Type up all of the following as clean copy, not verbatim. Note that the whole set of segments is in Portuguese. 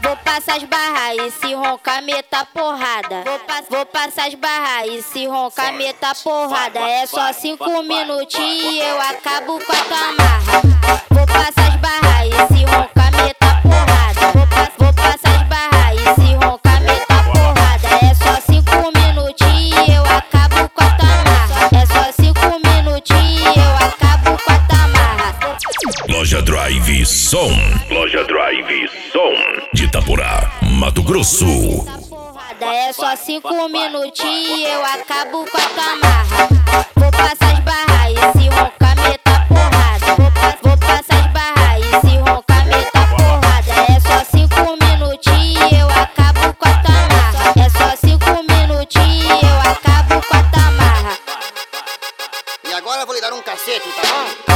Vou passar as barras e se roncar meta porrada. Vou passar as barras e se roncar meta porrada. É só 5 minutinhos e eu acabo com a tua marra. Vou passar as barras e se roncar meta porrada. Vou passar as barras e se roncar meta porrada. É só 5 minutinhos e eu acabo com a tua marra. É só 5 minutinhos e eu acabo com a tua marra. Loja Drive Som. Loja Drive Som. De Itaporá, Mato Grosso. É só 5 minutinhos e eu acabo com a tua marra. Vou passar as barras e se roncar meta porrada. Vou passar as barras e se roncar meta porrada. É só 5 minutinhos e eu acabo com a tua marra. É só 5 minutinhos e eu acabo com a tua marra. E agora eu vou lhe dar um cacete, tá bom?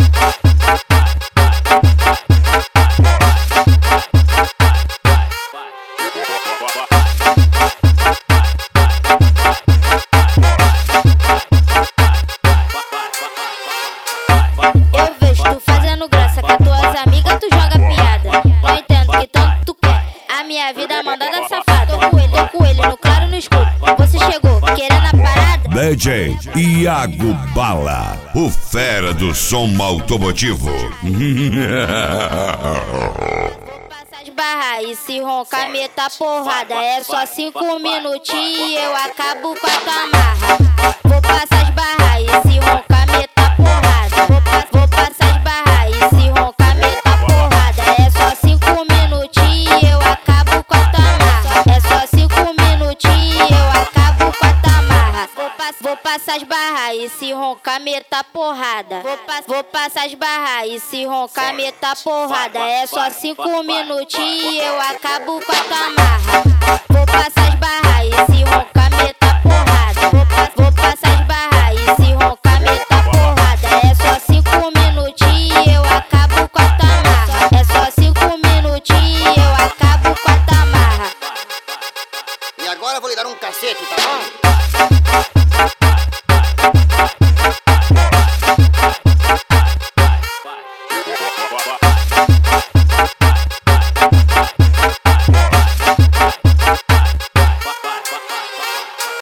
Eu vejo tu fazendo graça com as tuas amigas, tu joga piada. Não entendo que tanto tu quer. A minha vida é mandada safada. Tô com ele no claro no escuro. Você chegou querendo a parada? DJ Iago Bala, o fera do som automotivo. Passar as barras e se roncar meta porrada. É só 5 minutinhos e eu acabo com a tua marra. Vou passar as barras e se roncar meta porrada. Vou passar as barras e se roncar meta porrada. É só 5 minutinhos e eu acabo com a tua marra. É só 5 minutinhos e eu acabo com a tua marra. Vou passar as barras e se roncar meta porrada. Vou passar as barras e se roncar meta porrada. É só 5 minutinhos e eu acabo com a tua marra. Vou passar as barras e se roncar meta porrada. Vou passar as barras e se roncar meta porrada. É só 5 minutinhos e eu acabo com a tua marra. É só 5 minutinhos e eu acabo com a tua marra. E agora eu vou lhe dar um cacete, tá bom?